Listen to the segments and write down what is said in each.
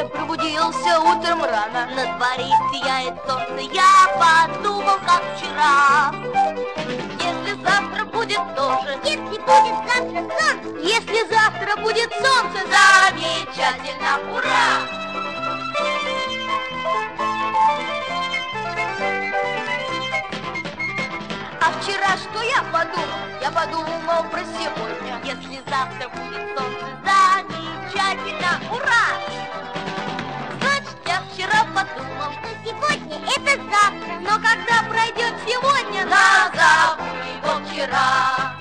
сегодня пробудился утром рано. На дворе сияет солнце, я подумал, как вчера. Если завтра будет тоже, Если будет завтра солнце, если завтра будет солнце, замечательно, ура! А вчера что я подумал? Я подумал про сегодня. Если завтра будет солнце, замечательно, ура! Значит, я вчера подумал, Что сегодня это завтра, но когда пройдет сегодня, назову его вчера.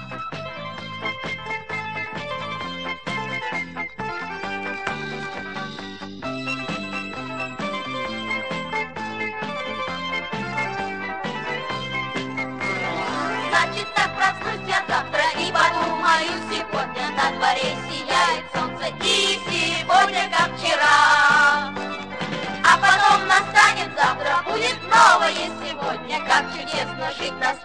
Значит, так проснусь я завтра и подумаю сегодня. На дворе сияет солнце, и сегодня как вчера. А потом настанет завтра, будет новое сегодня. Как чудесно жить на